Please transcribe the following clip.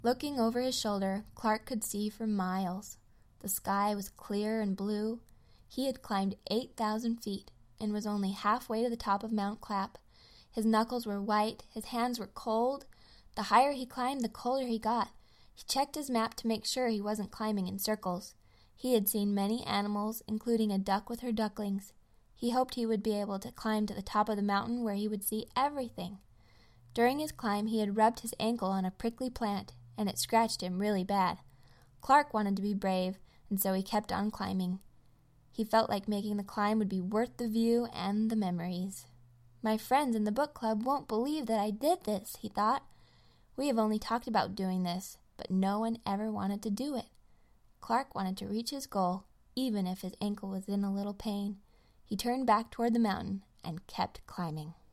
Looking over his shoulder, Clark could see for miles. The sky was clear and blue. He had climbed 8,000 feet and was only halfway to the top of Mount Clapp. His knuckles were white, his hands were cold. The higher he climbed, the colder he got. He checked his map to make sure he wasn't climbing in circles. He had seen many animals, including a duck with her ducklings. He hoped he would be able to climb to the top of the mountain where he would see everything. During his climb, he had rubbed his ankle on a prickly plant, and it scratched him really bad. Clark wanted to be brave, and so he kept on climbing. He felt like making the climb would be worth the view and the memories. My friends in the book club won't believe that I did this, he thought. We have only talked about doing this, but no one ever wanted to do it. Clark wanted to reach his goal, even if his ankle was in a little pain. He turned back toward the mountain and kept climbing.